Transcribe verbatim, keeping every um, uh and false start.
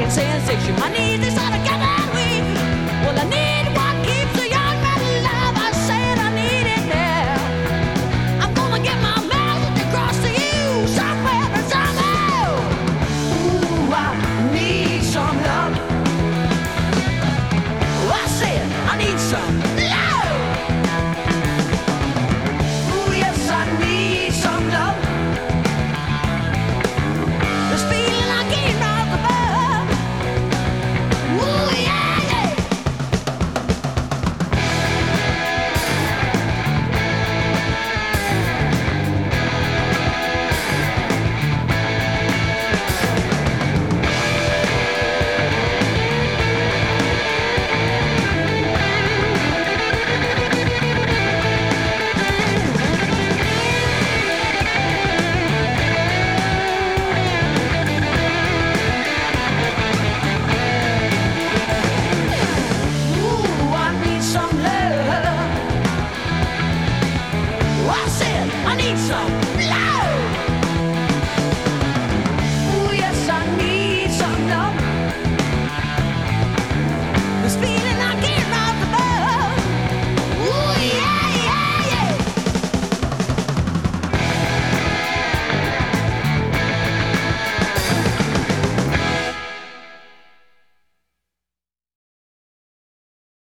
sensation. My needs is sort of getting weak. Well, I need what keeps a young man alive. I said I need it now. I'm gonna get my message across to you somewhere and somehow. Ooh, I need some love. Oh, I said I need some love. Ooh, yes, I need some love. This feeling I can't rise above. Ooh, yeah, yeah. Ooh, I need some love. Oh, I said I need some love. Ooh, yes, I need some love. This feeling